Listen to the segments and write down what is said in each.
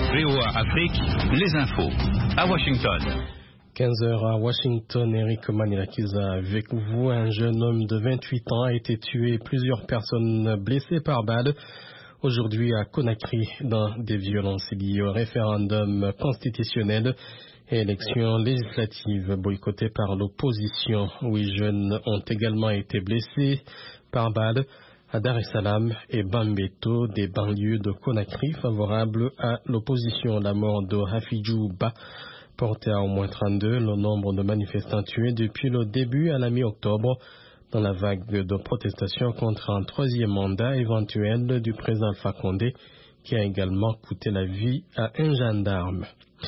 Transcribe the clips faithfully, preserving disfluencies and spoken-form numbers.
V O A Afrique, les infos. À Washington. quinze heures à Washington, Eric Manilakiza avec vous. Un jeune homme de vingt-huit ans a été tué et plusieurs personnes blessées par balle aujourd'hui à Conakry dans des violences liées au référendum constitutionnel et élections législatives boycottées par l'opposition. Huit jeunes ont également été blessés par balle à Dar es Salaam et Bambeto, des banlieues de Conakry favorables à l'opposition. La mort de Hafidjou Ba portait à au moins trente-deux le nombre de manifestants tués depuis le début à la mi-octobre dans la vague de protestations contre un troisième mandat éventuel du président Alpha Condé qui a également coûté la vie à un gendarme.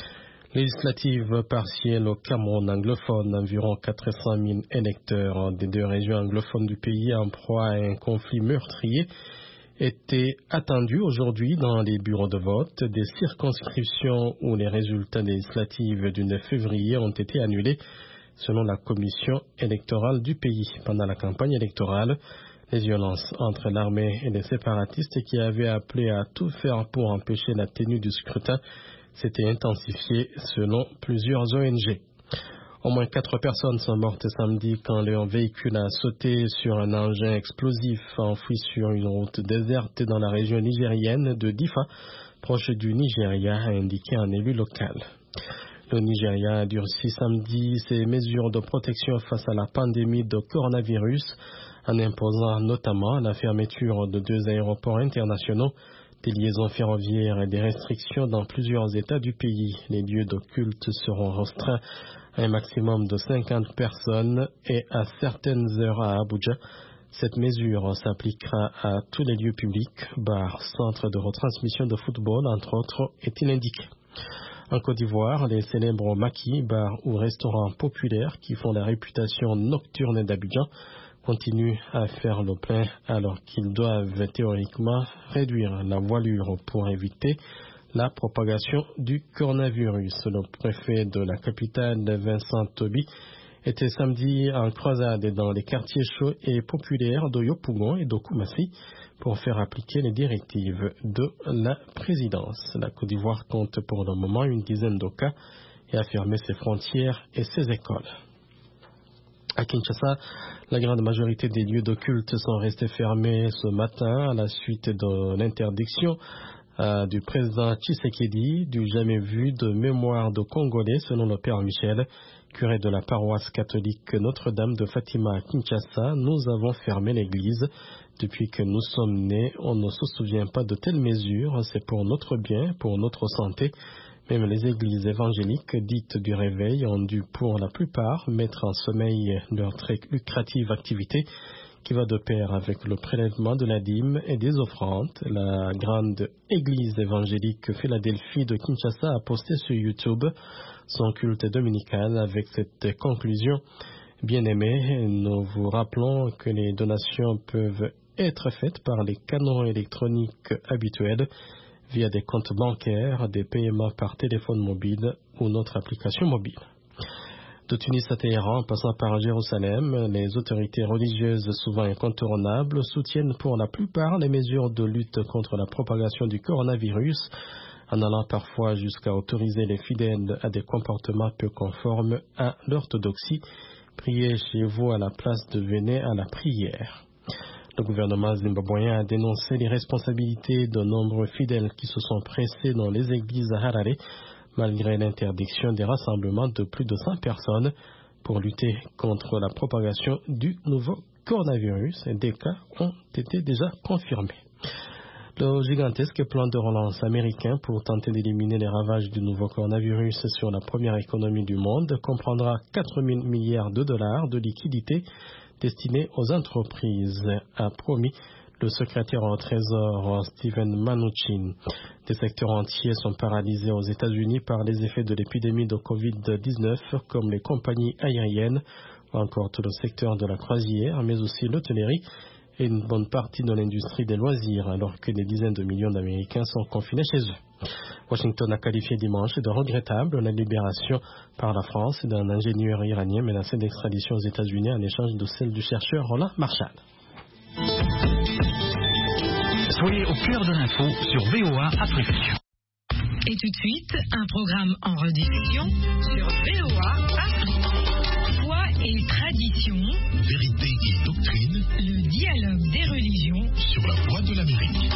Législative partielle au Cameroun anglophone, environ quatre cent mille électeurs des deux régions anglophones du pays en proie à un conflit meurtrier étaient attendus aujourd'hui dans les bureaux de vote. Des circonscriptions où les résultats législatifs du neuf février ont été annulés selon la commission électorale du pays. Pendant la campagne électorale, les violences entre l'armée et les séparatistes qui avaient appelé à tout faire pour empêcher la tenue du scrutin s'était intensifié selon plusieurs O N G. Au moins quatre personnes sont mortes samedi quand leur véhicule a sauté sur un engin explosif enfoui sur une route déserte dans la région nigérienne de Diffa, proche du Nigeria, a indiqué un élu local. Le Nigeria a durci samedi ses mesures de protection face à la pandémie de coronavirus en imposant notamment la fermeture de deux aéroports internationaux, des liaisons ferroviaires et des restrictions dans plusieurs États du pays. Les lieux de culte seront restreints à un maximum de cinquante personnes et à certaines heures à Abuja. Cette mesure s'appliquera à tous les lieux publics, bars, centres de retransmission de football, entre autres, est-il indiqué. En Côte d'Ivoire, les célèbres maquis, bars ou restaurants populaires qui font la réputation nocturne d'Abidjan continuent à faire le plein alors qu'ils doivent théoriquement réduire la voilure pour éviter la propagation du coronavirus. Le préfet de la capitale, Vincent Toby, était samedi en croisade dans les quartiers chauds et populaires de Yopougon et de Koumassi pour faire appliquer les directives de la présidence. La Côte d'Ivoire compte pour le moment une dizaine de cas et a fermé ses frontières et ses écoles. À Kinshasa, la grande majorité des lieux de culte sont restés fermés ce matin à la suite de l'interdiction euh, du président Tshisekedi du jamais vu de mémoire de Congolais, selon le père Michel, curé de la paroisse catholique Notre-Dame de Fatima à Kinshasa. Nous avons fermé l'église. Depuis que nous sommes nés, on ne se souvient pas de telles mesures. C'est pour notre bien, pour notre santé. Même les églises évangéliques dites du réveil ont dû pour la plupart mettre en sommeil leur très lucrative activité qui va de pair avec le prélèvement de la dîme et des offrandes. La grande église évangélique Philadelphie de Kinshasa a posté sur YouTube son culte dominical avec cette conclusion. Bien-aimés, nous vous rappelons que les donations peuvent être faites par les canaux électroniques habituels via des comptes bancaires, des paiements par téléphone mobile ou notre application mobile. De Tunis à Téhéran, en passant par Jérusalem, les autorités religieuses souvent incontournables soutiennent pour la plupart les mesures de lutte contre la propagation du coronavirus, en allant parfois jusqu'à autoriser les fidèles à des comportements peu conformes à l'orthodoxie. Priez chez vous à la place de venir à la prière. Le gouvernement zimbabwéen a dénoncé les responsabilités de nombreux fidèles qui se sont pressés dans les églises à Harare, malgré l'interdiction des rassemblements de plus de cent personnes pour lutter contre la propagation du nouveau coronavirus. Des cas ont été déjà confirmés. Le gigantesque plan de relance américain pour tenter d'éliminer les ravages du nouveau coronavirus sur la première économie du monde comprendra quatre mille milliards de dollars de liquidités destinées aux entreprises, a promis le secrétaire au Trésor Steven Mnuchin. Des secteurs entiers sont paralysés aux États-Unis par les effets de l'épidémie de covid dix-neuf, comme les compagnies aériennes ou encore tout le secteur de la croisière, mais aussi l'hôtellerie et une bonne partie de l'industrie des loisirs, alors que des dizaines de millions d'Américains sont confinés chez eux. Washington a qualifié dimanche de regrettable la libération par la France d'un ingénieur iranien menacé d'extradition aux États-Unis en échange de celle du chercheur Roland Marshall. Soyez au cœur de l'info sur V O A Afrique. Et tout de suite, un programme en rediffusion sur V O A Afrique. Foi et tradition, vérité et doctrine, le dialogue des religions sur la voie de l'Amérique.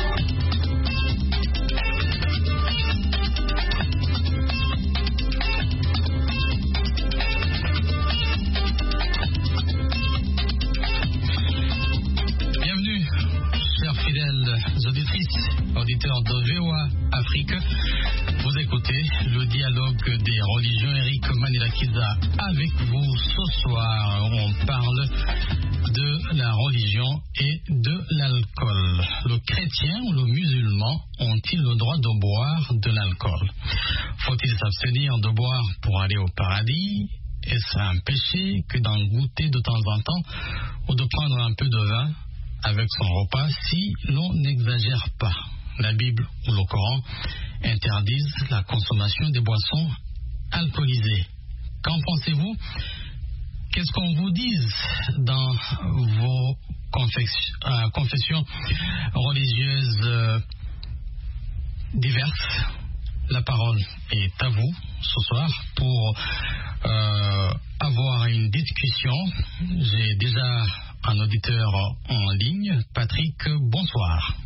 Bienvenue, chers fidèles auditrices, auditeurs de V O A Afrique. Vous écoutez le dialogue des religions. Eric Manilakiza avec vous ce soir. On parle de la religion et de l'alcool. Le chrétien ou le musulman ont-ils le droit de boire de l'alcool? Faut-il s'abstenir de boire pour aller au paradis? Est-ce un péché que d'en goûter de temps en temps ou de prendre un peu de vin avec son repas si l'on n'exagère pas? La Bible ou le Coran interdisent la consommation des boissons alcoolisées. Qu'en pensez-vous? Qu'est-ce qu'on vous dise dans vos euh, confessions religieuses euh, diverses? La parole est à vous ce soir pour euh, avoir une discussion. J'ai déjà un auditeur en ligne. Patrick, bonsoir.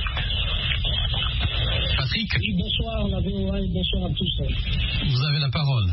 Patrick. Oui, bonsoir, la V O A, et bonsoir à tous. Vous avez la parole.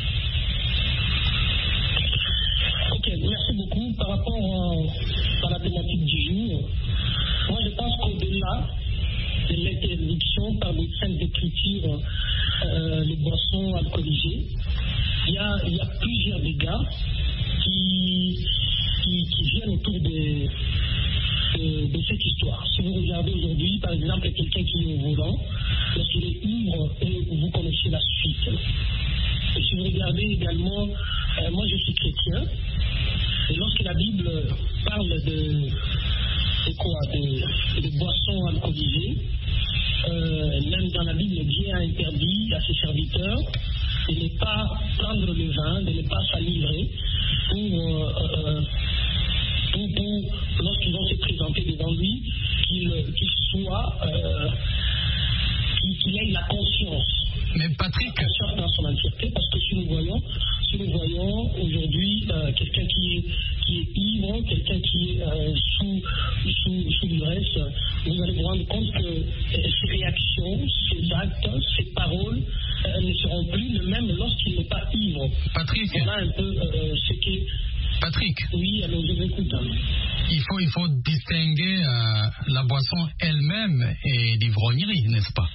Ok, merci beaucoup. Par rapport à, à la thématique du jour, moi je pense qu'au-delà de l'interdiction par les saintes écritures, euh, les boissons alcoolisées, il y a, il y a plusieurs dégâts qui, qui, qui viennent autour de, de, de cette histoire. Si vous regardez aujourd'hui, par exemple, quelqu'un qui est au volant, lorsqu'il est ivre, et vous connaissez la suite. Et si vous regardez également, euh, moi je suis chrétien, et lorsque la Bible parle de, de quoi, de, de boissons alcoolisées, euh, même dans la Bible, Dieu a interdit à ses serviteurs de ne pas prendre le vin, de ne pas s'enivrer pour, euh, pour, pour lorsqu'ils vont se présenter devant lui, qu'il qu'il soit, euh, qu'il qu'il ait la conscience. Mais Patrick, La conscience dans son entièreté, parce que si nous voyons, si nous voyons aujourd'hui euh, quelqu'un qui est, qui est ivre, quelqu'un qui est euh, sous, sous, sous l'ivresse, vous allez vous rendre compte que euh, ses réactions, ses actes, ses paroles euh, ne seront plus les mêmes lorsqu'il n'est pas ivre. Patrick, Voilà un peu euh, ce que... Patrick, Oui, alors je vous écoute. Hein. il faut, il faut distinguer euh, la boisson elle-même et l'ivrognerie, n'est-ce pas?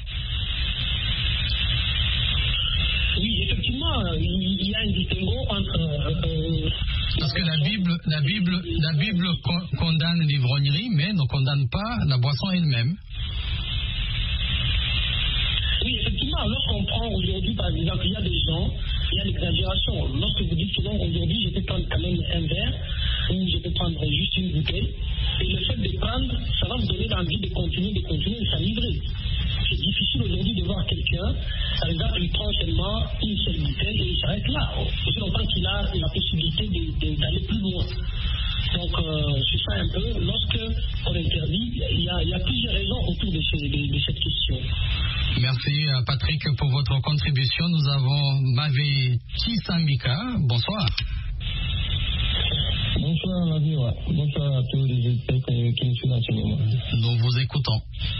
Oui, effectivement, il y a un distinguo entre... Euh, Parce que la Bible, la Bible, la Bible con- condamne l'ivrognerie, mais ne condamne pas la boisson elle-même. Oui, effectivement, lorsqu'on prend aujourd'hui, par exemple, il y a des gens, il y a l'exagération. Lorsque vous dites que non, aujourd'hui, je peux prendre quand même un verre, ou je peux prendre juste une bouteille, et le fait de prendre, ça va vous donner l'envie de continuer, de continuer, de s'enivrer. C'est difficile aujourd'hui de voir quelqu'un, par exemple, il prend seulement une seule bouteille et il s'arrête là. Aussi longtemps qu'il a la possibilité de, de, d'aller plus loin. Donc, euh, c'est ça un peu. Lorsque on interdit, il y a, il y a plusieurs raisons autour de, ce, de, de cette question. Merci Patrick pour votre contribution. Nous avons Mavé Chisambika. Bonsoir. Bonsoir, la vie, ouais. Bonsoir à tous les auditeurs qui nous suivent dans ce moment. Nous vous écoutons.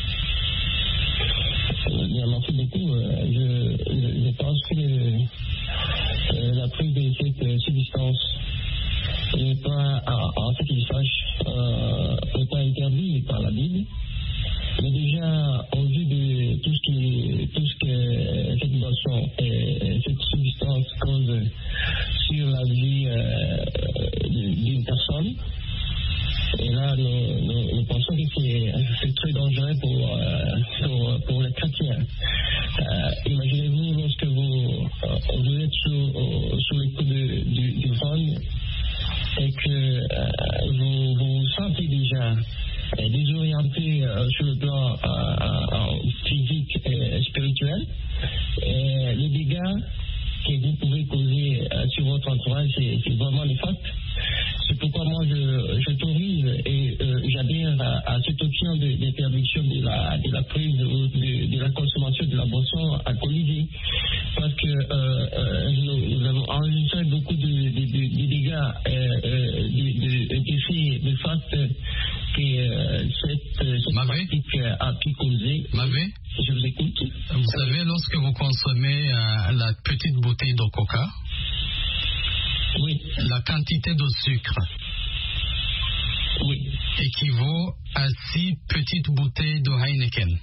Euh, bien, merci beaucoup. Euh, je, je, je pense que euh, la prise de cette euh, substance n'est pas, en, en ce qu'il sache, euh, n'est pas interdite par la Bible. Mais déjà, au vu de tout ce, qui, tout ce que cette boisson et cette substance cause sur la vie euh, d'une personne, et là, nous, nous, nous pensons que c'est, c'est très dangereux pour, euh, pour, pour les chrétiens. Euh, imaginez-vous lorsque vous, euh, vous êtes sous, sous le coup de, du, du vent et que euh, vous vous sentez déjà euh, désorienté euh, sur le plan euh, euh, physique et spirituel. Et les dégâts que vous pouvez causer euh, sur votre entourage, c'est, c'est vraiment le fait. C'est pourquoi moi je, j'autorise et euh, j'adhère à, à cette option de, d'interdiction de la, de la prise ou de, de la consommation de la boisson alcoolisée. Parce que euh, euh, nous, nous avons enregistré beaucoup de, de, de, de dégâts, euh, euh, d'effets de, de, de faste que euh, cette, cette pratique a pu causer. Mavé, je vous écoute. Vous savez, lorsque vous consommez euh, la petite bouteille de coca, oui, la quantité de sucre, oui, équivaut à six petites bouteilles de Heineken.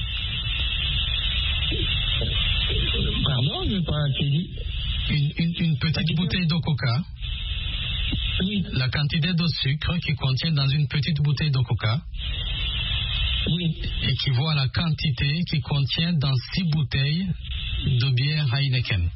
Pardon, je n'ai pas saisi. Une, une, une petite bouteille de coca, oui, la quantité de sucre qui contient dans une petite bouteille de coca, oui, équivaut à la quantité qui contient dans six bouteilles de bière Heineken.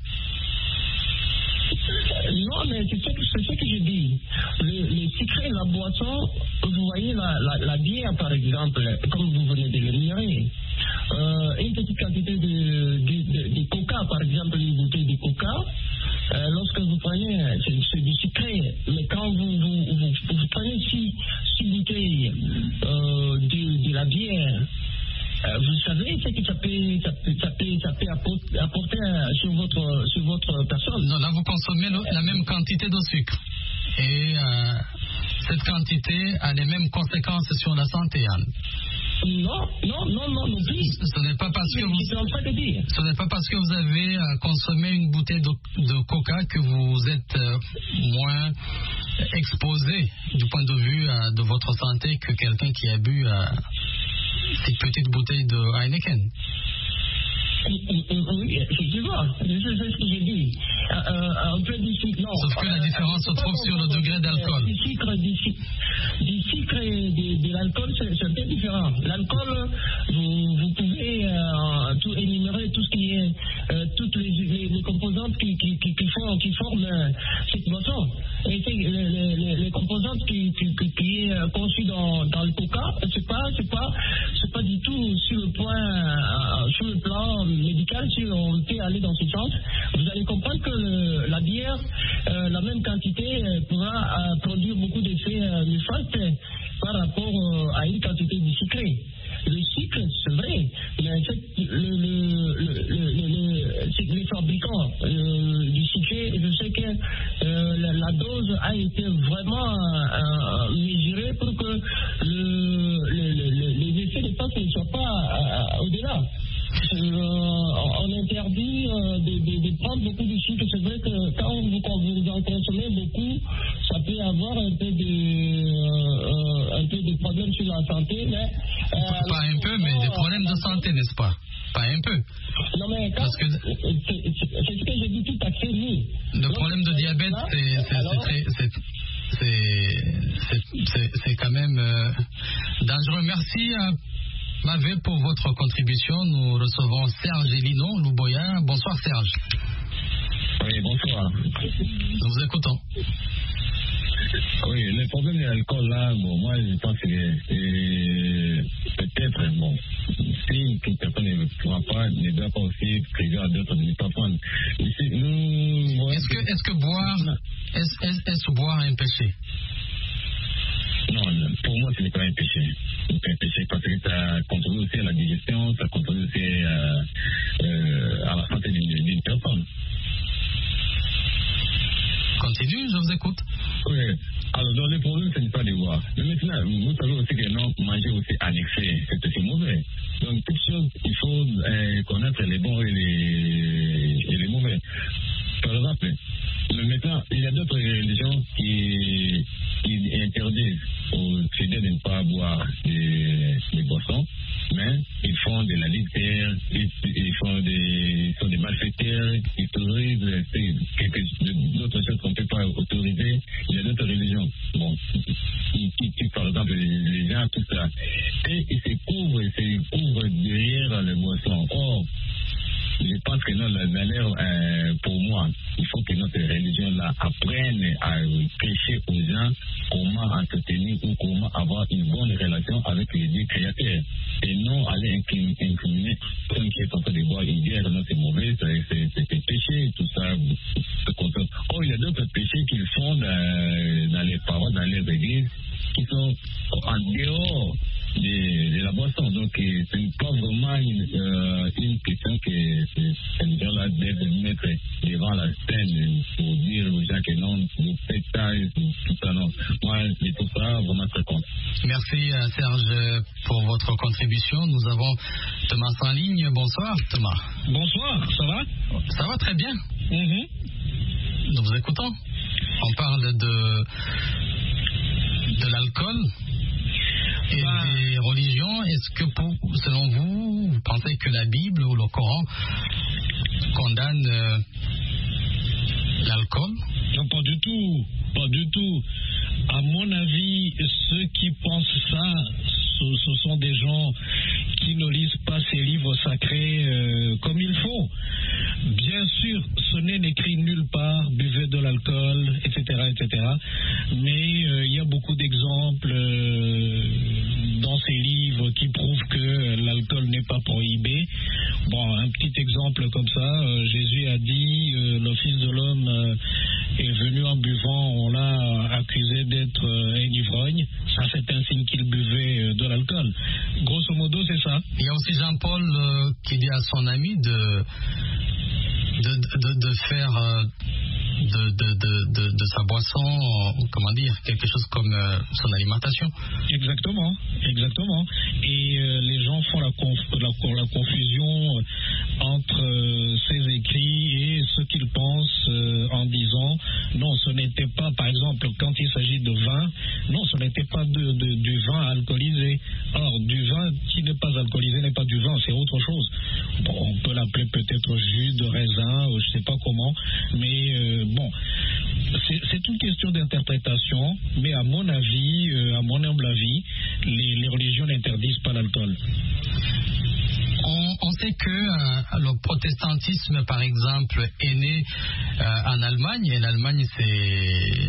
Non, mais c'est ce, c'est ce que je dis. Le, le sucré, la boisson, vous voyez la, la, la bière par exemple, comme vous venez de l'énumérer, euh, une petite quantité de, de, de, de coca, par exemple, une bouteille de coca, euh, lorsque vous prenez, c'est, c'est du sucré, mais quand vous, vous, vous, vous prenez six, six bouteilles euh, de, de la bière, Euh, vous savez ce que ça peut, ça peut, ça peut, ça peut apporter, apporter sur, votre, sur votre personne. Non, là vous consommez le, la même quantité de sucre. Et euh, cette quantité a les mêmes conséquences sur la santé, Anne. Non, non, non, non, non plus. Ce n'est pas parce que vous, c'est en train de dire. Ce n'est pas parce que vous avez euh, consommé une bouteille de, de coca que vous êtes euh, moins exposé du point de vue euh, de votre santé que quelqu'un qui a bu euh, cette petite bouteille de Heineken. Oui, effectivement, c'est ce que j'ai dit. Euh, euh, un peu du sucre, non. Sauf que la différence se trouve sur le degré d'alcool. Du sucre, du sucre, du sucre et de, de l'alcool, c'est, c'est un peu différent. L'alcool, vous, vous pouvez euh, tout énumérer, tout ce qui est, euh, toutes les, les, les composantes qui, qui, qui, qui, font, qui forment euh, cette boisson. Et c'est, les, les, les composantes qui, qui, qui, qui est conçues dans, dans le coca, c'est pas, c'est pas, c'est pas du tout sur le point, euh, sur le plan médical, si on peut aller dans ce sens. Vous allez comprendre que le, la bière, euh, la même quantité, euh, pourra euh, produire beaucoup d'effets euh, néfastes par rapport euh, à une quantité de sucré. Le sucre, c'est vrai, mais c'est, le, le, le, le, le, c'est les fabricants euh, du sucré, je sais que euh, la, la dose a été vraiment euh, mesurée pour que le, le, le, les effets de face ne soient pas euh, au-delà. Euh, on interdit euh, de, de, de prendre beaucoup de sucre. C'est vrai que quand vous, quand vous en consommez beaucoup, ça peut avoir un peu de, euh, un peu de problèmes sur la santé. Mais, euh, pas un peu, mais des problèmes de santé, n'est-ce pas? Pas un peu. Non, mais quand, Parce que c'est, c'est, c'est ce que j'ai dit tout à fait, oui. Le Donc, problème de diabète, là, c'est, c'est, alors, c'est très... C'est... C'est, c'est, c'est quand même euh, dangereux. Merci à Mavé pour votre contribution. Nous recevons Serge Elino Louboya. Bonsoir Serge. Oui, bonsoir. Nous vous écoutons. Oui, le problème de l'alcool là, bon, moi je pense que c'est peut-être, bon, si toute personne ne pourra pas, ne doit pas aussi prévoir à d'autres de ne pas prendre. Ici, nous, est-ce que, est-ce que boire, est-ce, est-ce, est-ce boire un péché? Non, pour moi, ce n'est pas un péché. Ce n'est pas un péché parce que ça contribue aussi à la digestion, ça contribue aussi euh, euh, à la santé d'une, d'une personne. Continue, je vous écoute. Oui. Alors, dans le problème, ce n'est pas de boire. Mais maintenant, vous savez aussi que non, manger aussi en excès, c'est aussi mauvais. Donc, toute chose, il faut euh, connaître les bons et les, et les mauvais. Par exemple, mais maintenant, il y a d'autres religions qui, qui interdisent aux fidèles de ne pas boire des, des boissons, mais ils font de la litière, ils, ils font des, ils sont des malfaiteurs, ils autorisent quelque, d'autres choses qu'on ne peut pas autoriser. Il y a d'autres religions, bon, qui, qui, qui par exemple, les, les gens, tout ça, et ils se couvrent, ils se couvrent derrière les boissons. Or, je pense que non, la valeur, euh, pour moi, il faut que notre religion-là apprenne à prêcher aux gens comment entretenir ou comment avoir une bonne relation avec les dieux créateurs. Et non aller incriminer quelqu'un qui est en train de boire une bière, non, c'est mauvais, c'est, c'est, c'est péché, tout ça. Or, il y a d'autres péchés qu'ils font dans, dans les paroles. ces leaders-là doivent mettre devant la scène pour dire aux gens que non, vous faites ça, tout ça, non. Moi, je trouve ça vraiment très content. Merci Serge pour votre contribution. Nous avons Thomas en ligne. Bonsoir Thomas. Bonsoir, ça va? Ça va très bien. Mm-hmm. Nous vous écoutons. On parle de, de l'alcool et bah. des religions. Est-ce que pour, selon vous, vous pensez que la Bible ou le Coran condamne euh, l'alcool? Non, pas du tout. Pas du tout. À mon avis, ceux qui pensent ça, ce, ce sont des gens qui ne lisent pas ces livres sacrés euh, comme il faut. Bien sûr, ce n'est écrit nulle part, buvez de l'alcool, et cetera, et cetera. Mais euh, il y a beaucoup d'exemples euh, dans ces livres qui prouvent que l'alcool n'est pas prohibé. Bon, un petit exemple comme ça, euh, Jésus a dit, euh, le Fils de l'homme euh, est venu en buvant, on l'a accusé d'être euh, un ivrogne. Ça, c'est un signe qu'il buvait euh, de l'alcool. Grosso modo, c'est ça. Il y a aussi Jean-Paul euh, qui dit à son ami de, de, de, de faire euh, de, de, de, de, de sa boisson, euh, comment dire, quelque chose comme euh, son alimentation. Exactement, exactement. Et euh, les gens font la, conf- la, la confusion entre euh, ces écrits et ce qu'ils pensent euh, en disant non, ce n'était pas, par exemple, quand il s'agit de vin, non, ce n'était pas de, de, du vin alcoolisé. Or, du vin qui n'est pas alcoolisé n'est pas du vin, c'est autre chose. Bon, on peut l'appeler peut-être jus de raisin, ou je ne sais pas comment, mais euh, bon, c'est, c'est une question d'interprétation, mais à mon avis, euh, à mon humble avis, les, les religions n'interdisent pas l'alcool. On, on sait que euh, le protestantisme, par exemple, est né euh, en Allemagne, et l'Allemagne, c'est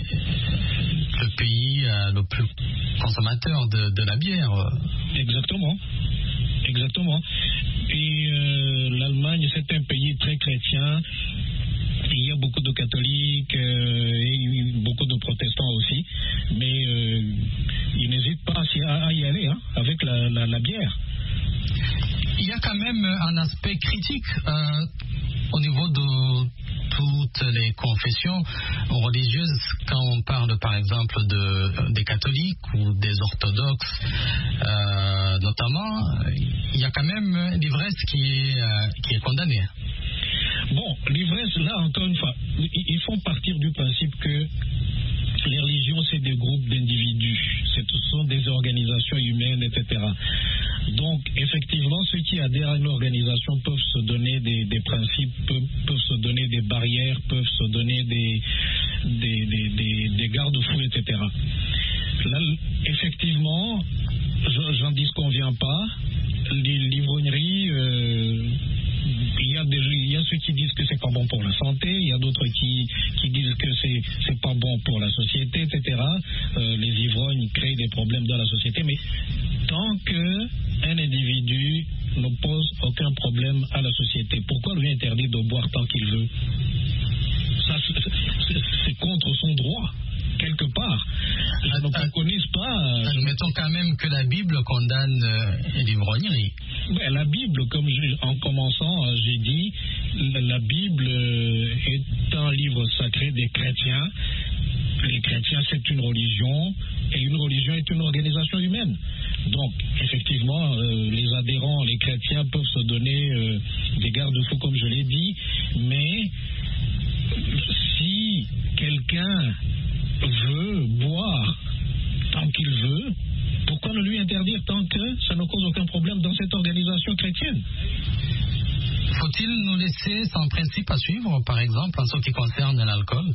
le pays euh, le plus consommateur de, de la bière. Exactement. Exactement. Et euh, l'Allemagne, c'est un pays très chrétien. Il y a beaucoup de catholiques euh, et beaucoup de protestants aussi. Mais euh, ils n'hésitent pas à, à y aller hein, avec la, la, la bière. Il y a quand même un aspect critique euh, au niveau de toutes les confessions religieuses quand on parle par exemple de, des catholiques ou des orthodoxes euh, notamment, il y a quand même l'ivresse qui est, euh, qui est condamnée. Bon, l'ivresse, là encore une fois, il faut partir du principe que les religions, c'est des groupes d'individus, ce sont des organisations humaines, et cetera. Donc, effectivement, ceux qui adhèrent à une organisation peuvent se donner des, des principes, peuvent, peuvent se donner des barrières, peuvent se donner des, des, des, des, des garde-fous, et cetera. Là, effectivement, j'en disconviens pas. L'ivrognerie, euh, il y a des, il y a ceux qui disent que c'est pas bon pour la santé, il y a d'autres qui, qui disent que c'est, c'est pas bon pour la société, et cetera. Euh, les ivrognes créent des problèmes dans la société, mais tant qu'un individu ne pose aucun problème à la société, pourquoi lui interdire de boire tant qu'il veut? Ça, c'est, c'est contre son droit. Quelque part. Ils ne préconisent pas. Admettons quand même que la Bible condamne euh, l'ivrognerie. Ben, la Bible, comme je, en commençant, j'ai dit, la, la Bible est un livre sacré des chrétiens. Les chrétiens, c'est une religion, et une religion est une organisation humaine. Donc, effectivement, euh, les adhérents, les chrétiens peuvent se donner euh, des garde-fous, comme je l'ai dit, mais si quelqu'un veut boire tant qu'il veut, pourquoi ne lui interdire tant que ça ne cause aucun problème dans cette organisation chrétienne? Faut-il nous laisser sans principe à suivre, par exemple, en ce qui concerne l'alcool?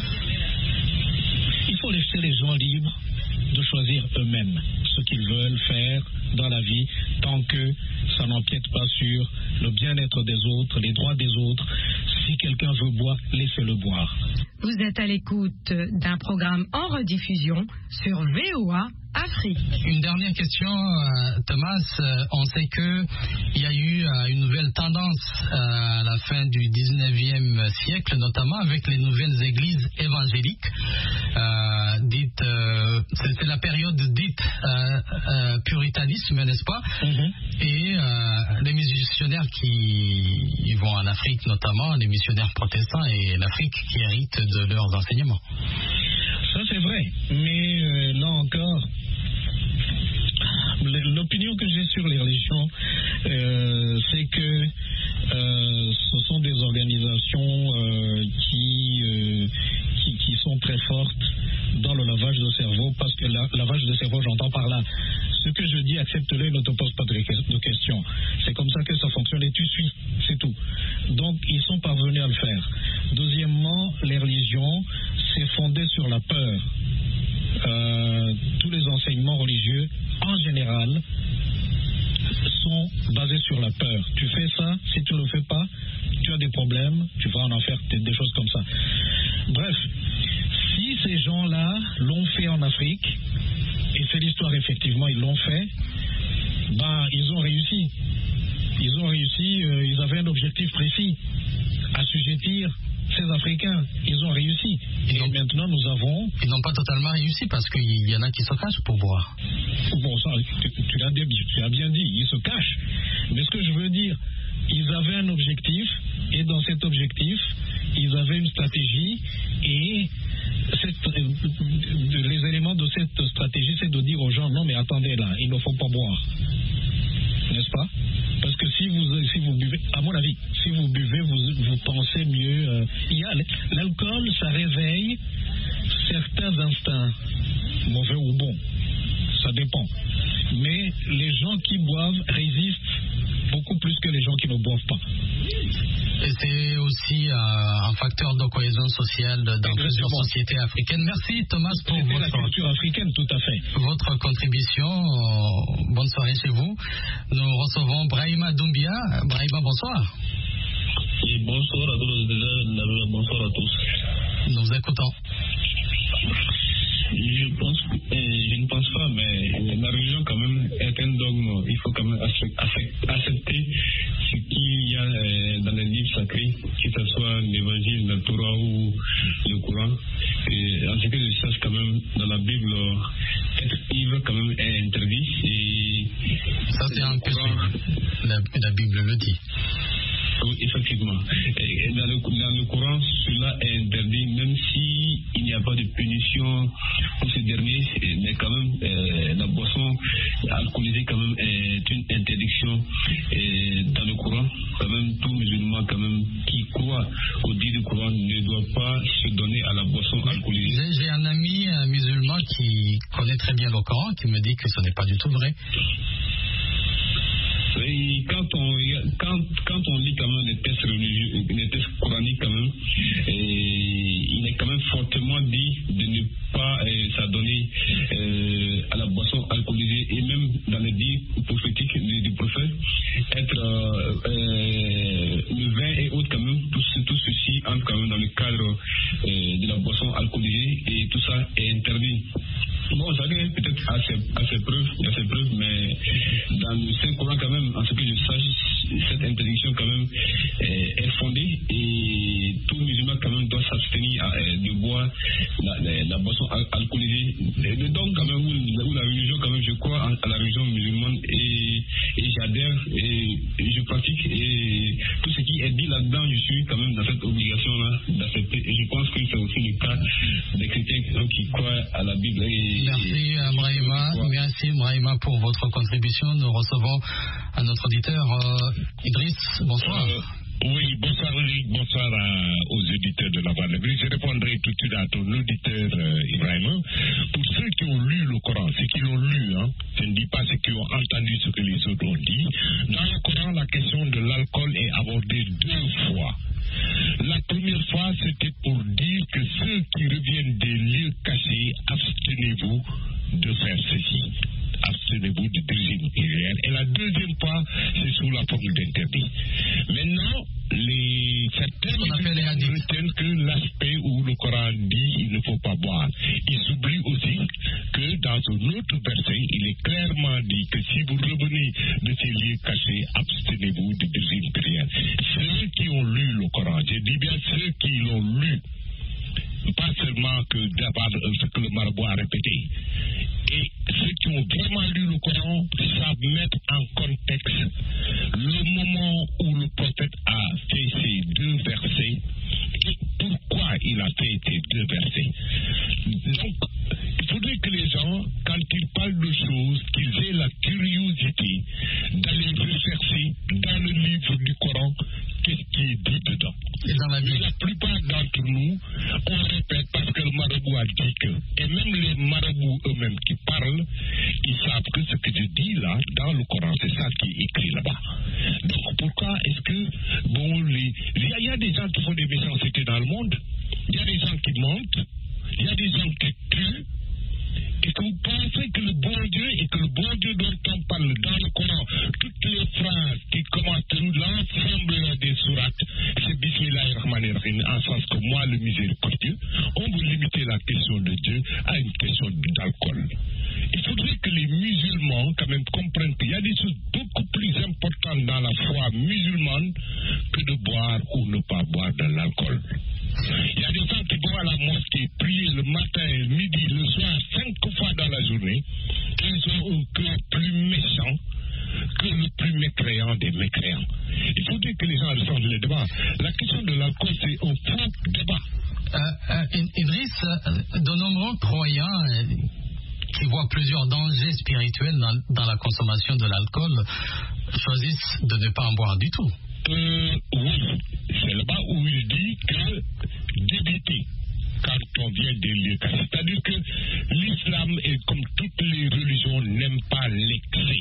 Il faut laisser les gens libres de choisir eux-mêmes ce qu'ils veulent faire dans la vie, tant que ça n'empiète pas sur le bien-être des autres, les droits des autres. Si quelqu'un veut boire, laissez-le boire. Vous êtes à l'écoute d'un programme en rediffusion sur V O A Afrique. Une dernière question, euh, Thomas. Euh, on sait qu'il y a eu euh, une nouvelle tendance euh, à la fin du dix-neuvième siècle, notamment avec les nouvelles églises évangéliques, euh, dite, euh, c'est, c'est la période dite euh, euh, puritanisme, n'est-ce pas? Mm-hmm. Et euh, les missionnaires qui vont en Afrique notamment, les missionnaires protestants et l'Afrique qui héritent de leurs enseignements. Ça c'est vrai, mais euh, là encore, l'opinion que j'ai sur les religions, euh, c'est que euh, ce sont des organisations euh, qui, euh, qui, qui sont très fortes dans le lavage de cerveau, parce que la, lavage de cerveau, j'entends par là, ce que je dis, accepte-le et ne te pose pas de, de questions. C'est comme ça que ça fonctionne et tu suis, c'est tout. Donc, ils sont parvenus à le faire. Deuxièmement, les religions, c'est fondé sur la peur. Euh, tous les enseignements religieux, en général, sont basés sur la peur. Tu fais ça, si tu ne le fais pas, tu as des problèmes, tu vas en enfer, des choses comme ça. Bref, si ces gens-là l'ont fait en Afrique, et c'est l'histoire effectivement, ils l'ont fait, ben ils ont réussi. Ils ont réussi, euh, ils avaient un objectif précis, assujettir ces Africains, ils ont réussi. Et ils maintenant, nous avons... Ils n'ont pas totalement réussi parce qu'il y en a qui se cachent pour voir. Bon, ça, tu, tu, l'as, tu l'as bien dit, ils se cachent. Mais ce que je veux dire, ils avaient un objectif, et dans cet objectif, ils avaient une stratégie, et cette, les éléments de cette stratégie, c'est de dire aux gens, non mais attendez là, il ne faut pas boire. N'est-ce pas? Parce que si vous, si vous buvez, à mon avis, si vous buvez, vous, vous pensez mieux. Euh, il y a, l'alcool, ça réveille certains instincts, mauvais ou bons, ça dépend. Mais les gens qui boivent résistent beaucoup plus que les gens qui ne boivent pas. Et c'est aussi euh, un facteur de cohésion sociale dans Exactement. Plusieurs sociétés africaines. Merci Thomas pour C'était votre, la culture africaine, tout à fait. votre contribution. Bonne soirée chez vous. Nous recevons Brahima Doumbia. Brahima, bonsoir. Et bonsoir à tous. Bonsoir à tous. Nous vous écoutons. Je pense que, euh, je ne pense pas, mais la religion quand même est un dogme. Il faut quand même accepter ce qu'il y a euh, dans les livres sacrés, que ce soit l'évangile, la Torah ou le Coran. Et en ce que je sache quand même, dans la Bible, être ivre quand même est interdit. Et ça c'est un peu la, la Bible le dit. Oui, effectivement. Et dans, le, dans le Coran, cela est interdit, même si il n'y a pas de punition pour ce dernier, mais quand même, euh, la boisson alcoolisée quand même est une interdiction. Et dans le Coran, quand même, tout musulman quand même qui croit au dit du Coran ne doit pas se donner à la boisson alcoolisée. J'ai, j'ai un ami un musulman qui connaît très bien le Coran, qui me dit que ce n'est pas du tout vrai. Et quand on, quand, quand on lit quand même les textes religieux, les textes coraniques quand même, et il est quand même fortement dit de ne pas euh, s'adonner euh, à la boisson alcoolisée, et même dans les dits prophétiques du, du prophète, être euh, euh, le vin et autres quand même, tout, tout ceci entre quand même dans le cadre euh, de la boisson alcoolisée, et tout ça est interdit. Bon, chacun peut-être a ses, a ses preuves, il y a ses preuves, mais dans le Saint-Coran quand même, en ce que je sache, cette interdiction quand même est, est fondée, et tout musulman quand même doit s'abstenir à, de boire la, la, la boisson al- alcoolisée. Et donc quand même, où, où la religion quand même, je crois en, à la religion musulmane, et, et j'adhère, et, et je pratique, et tout ce qui est dit là-dedans, je suis quand même dans cette obligation-là d'accepter, et je pense que c'est aussi le cas des chrétiens qui croient à la Bible. Et, Merci Brahima, merci Brahima pour votre contribution. Nous recevons un autre auditeur, euh, Idriss, bonsoir. Euh, oui, bonsoir Eric, bonsoir à, aux auditeurs de la Voix de la Vérité. Je répondrai tout de suite à ton auditeur euh, Ibrahima. Pour ceux qui ont lu le Coran, ceux qui l'ont lu, hein, je ne dis pas ceux qui ont entendu ce que les autres ont dit. Dans le Coran, la question de l'alcool est abordée deux fois. La première fois, c'était pour dire que ceux qui reviennent des lieux cachés, abstenez-vous de faire ceci. Abstenez-vous de deuxième prière. Et la deuxième fois, c'est sous la forme d'interdit. Maintenant, les certains retiennent que l'aspect où le Coran dit il ne faut pas boire. Ils s'oublient aussi que dans un autre verset, il est clairement dit que si vous revenez de ces lieux cachés, abstenez-vous de deuxième prière. Ceux qui ont lu le Coran, je dis bien ceux qui l'ont lu, pas ceux seulement que ce que le marabout a répété. Et ceux qui ont vraiment lu le Coran savent mettre en contexte le moment où le prophète a fait ces deux versets et pourquoi il a fait ces deux versets. Donc, il faudrait que les gens, quand ils parlent de choses, qu'ils aient la curiosité d'aller rechercher dans le livre du Coran qu'est-ce qui est dit dedans. Et dans la, la plupart d'entre nous, on répète parce que le marabout a dit que, et même les marabouts eux-mêmes qui parlent, ils savent que ce que je dis là, dans le Coran, c'est ça qui est écrit là-bas. Donc pourquoi est-ce que, bon, les, il y a des gens qui font des méchancetés dans le monde, il y a des gens qui mentent, il y a des gens qui tuent, et que vous pensez que le bon Dieu, et que le bon Dieu dont on parle dans le Coran, toutes les phrases qui commencent l'ensemble des sourates, c'est Bismillahirrahmanirrahim, en sens que moi, le miséricordieux, on veut limiter la question de Dieu à une question d'alcool. Il faudrait que les musulmans, quand même, comprennent qu'il y a des choses beaucoup plus importantes dans la foi musulmane que de boire ou ne pas boire de l'alcool. Il y a des gens qui vont à la mosquée prier le matin, le midi, le soir, cinq fois dans la journée. Ils ont un cœur plus méchant que le plus mécréant des mécréants. Il faudrait que les gens ressortent le débat. La question de l'alcool, c'est un faux débat. Euh, euh, Idriss, de nombreux croyants euh, qui voient plusieurs dangers spirituels dans, dans la consommation de l'alcool choisissent de ne pas en boire du tout. Euh, oui, c'est là-bas où il dit que d'éviter quand on vient des lieux. C'est-à-dire que l'islam, est comme toutes les religions, n'aime pas l'excès.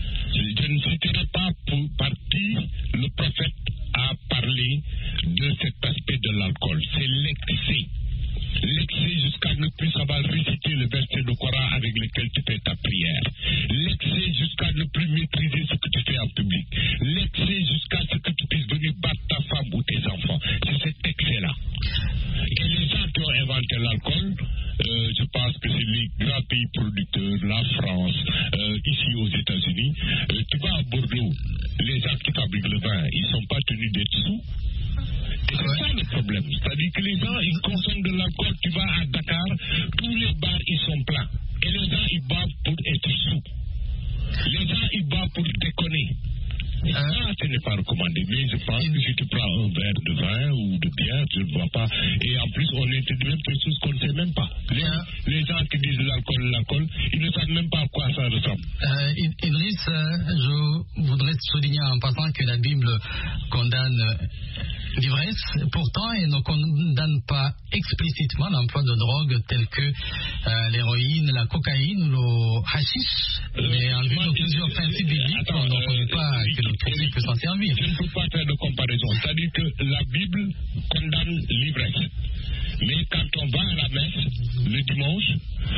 Je ne citerai pas pour, par qui le prophète a parlé de cet aspect de l'alcool. C'est l'excès. L'excès jusqu'à ne plus savoir réciter le verset du Coran avec lequel tu fais ta prière. L'excès jusqu'à ne plus maîtriser ce que tu fais en public. L'excès jusqu'à ce que tu puisses venir battre ta femme ou tes enfants. C'est cet excès-là. Et les gens qui ont inventé l'alcool, euh, je pense que c'est les grands pays producteurs, la France, euh, ici aux États-Unis. Euh, tu vas à Bordeaux, les gens qui fabriquent le vin, ils ne sont pas tenus d'être sous. Et c'est ça le problème. C'est-à-dire que les gens, ils consomment de l'alcool. Tu vas à Dakar, tous les bars, ils sont pleins. Et les gens, ils boivent pour être sous. Les gens, ils boivent pour déconner. Et ça, ce n'est pas recommandé. Mais je pense que si tu prends un verre de vin ou de bière, je ne vois pas. Et en plus, on introduit même quelque chose qu'on ne sait même pas. Les, les gens qui disent l'alcool, l'alcool, ils ne savent même pas à quoi ça ressemble. Euh, Idriss, euh, je voudrais souligner en passant que la Bible condamne l'ivresse. Pourtant, elle ne condamne pas explicitement l'emploi de drogues telles que euh, l'héroïne, la cocaïne ou le hashish. Euh, Mais en vue de plusieurs principes bibliques, on ne reconnaît pas que le chrétien peut s'en servir. Je ne peux pas faire de comparaison. C'est-à-dire que la Bible condamne l'ivresse. Mais quand on va à la messe le dimanche,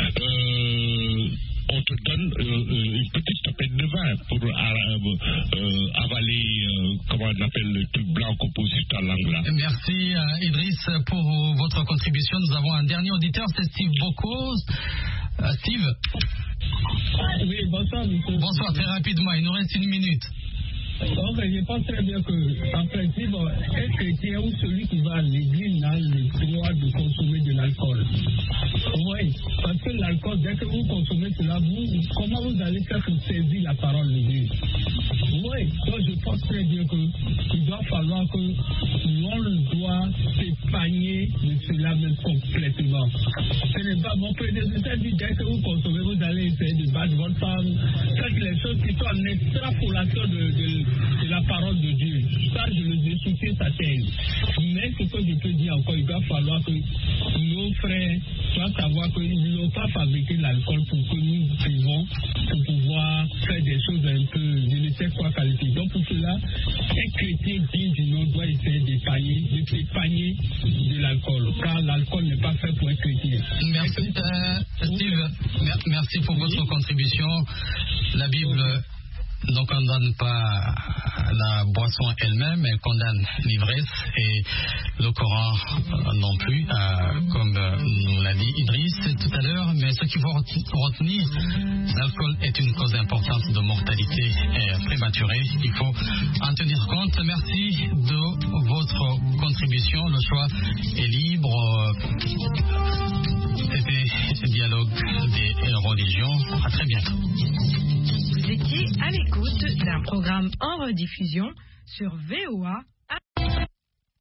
euh, on te donne euh, une petite tapette de vin pour euh, euh, avaler, euh, comment on appelle, le truc blanc qu'on pose sur ta langue là. Merci euh, Idriss pour votre contribution. Nous avons un dernier auditeur, c'est Steve Bocco. Euh, Steve. Oui, bonsoir, monsieur. Bonsoir, très rapidement, il nous reste une minute. Donc, je pense très bien que, en principe, un chrétien ou celui qui va à l'église n'a le droit de consommer de l'alcool. Oui, parce que l'alcool, dès que vous consommez cela, vous, comment vous allez faire pour saisir la parole de Dieu? Oui, donc je pense très bien qu'il doit falloir que l'on doit s'épargner de cela même complètement. Ce n'est pas mon prédécesseur dit, dès que vous consommez, vous allez essayer de battre votre femme. Faites les choses qui sont en extrapolation de, de c'est la parole de Dieu. Ça, je le ai soutenu sa thèse. Mais ce que je peux dire encore, il va falloir que nos frères doivent savoir qu'ils n'ont pas fabriqué l'alcool pour que nous vivons, pour pouvoir faire des choses un peu, je ne sais quoi qualifier. Donc pour cela, un chrétien digne du nom doit essayer d'épargner, de s'épargner de l'alcool, car l'alcool n'est pas fait pour un chrétien. Merci, euh, Steve. Merci pour votre contribution. La Bible ne condamne pas la boisson elle-même, elle condamne l'ivresse et le Coran euh, non plus, euh, comme euh, nous l'a dit Idriss tout à l'heure. Mais ce qu'il faut retenir, l'alcool est une cause importante de mortalité prématurée. Il faut en tenir compte. Merci de votre contribution. émission. Le choix est libre. C'était ce dialogue des religions. À très bientôt. Vous étiez à l'écoute d'un programme en rediffusion sur V O A